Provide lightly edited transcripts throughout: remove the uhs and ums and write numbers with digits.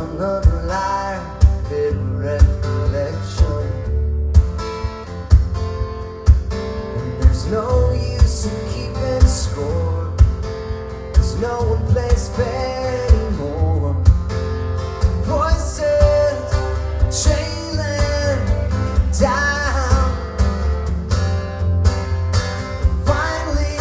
tongue of a liar, little recollection. And there's no use in keeping score, 'cause no one plays fair anymore. Voices trailing down, finally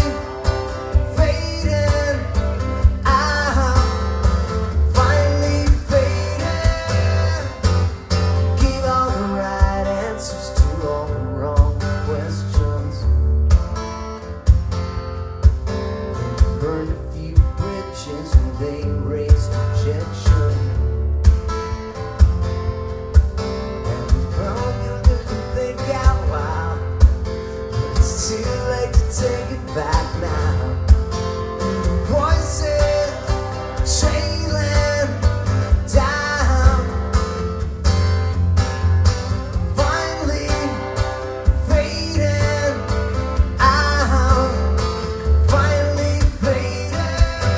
fading out, finally fading. Give all the right answers to all the wrong questions. They burned a few bridges and they raised objection. And well, you didn't think out loud, but it's too late to take it back now. Voices trailing down, finally fading out, finally fading.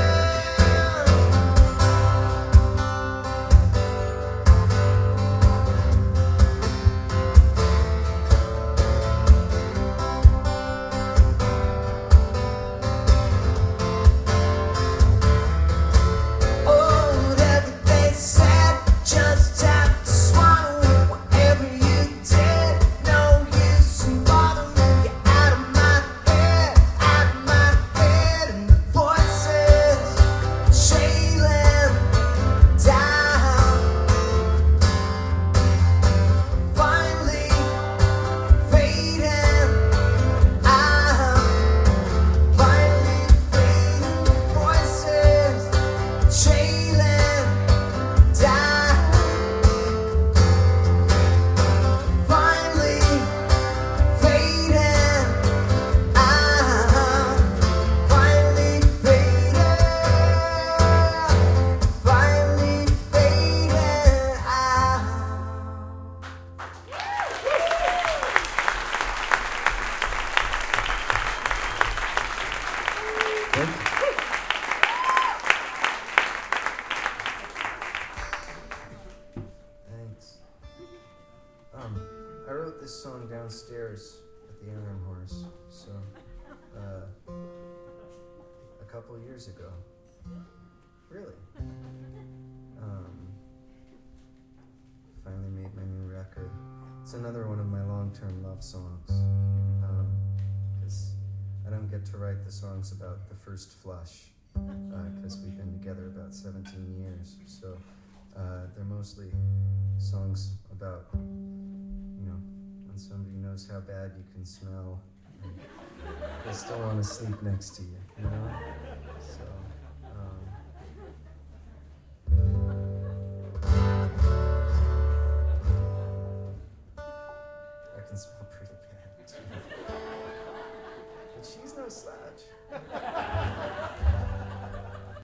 Oh, whatever they said, just have to swallow whatever you did. No use in bothering you out of my head, out of my head. And the voices trailing down, finally fading out, finally fading. Voices trailing down, finally fading out, finally fading, finally fading out. Thank you. Thanks. I wrote this song downstairs at the Iron Horse, so a couple years ago. Really. Finally made my new record. It's another one of my long-term love songs. Because I don't get to write the songs about the first flush, because we've been together about 17 years. So they're mostly songs about, when somebody knows how bad you can smell, and they still want to sleep next to you, So, I can smell pretty bad too. But she's no slouch.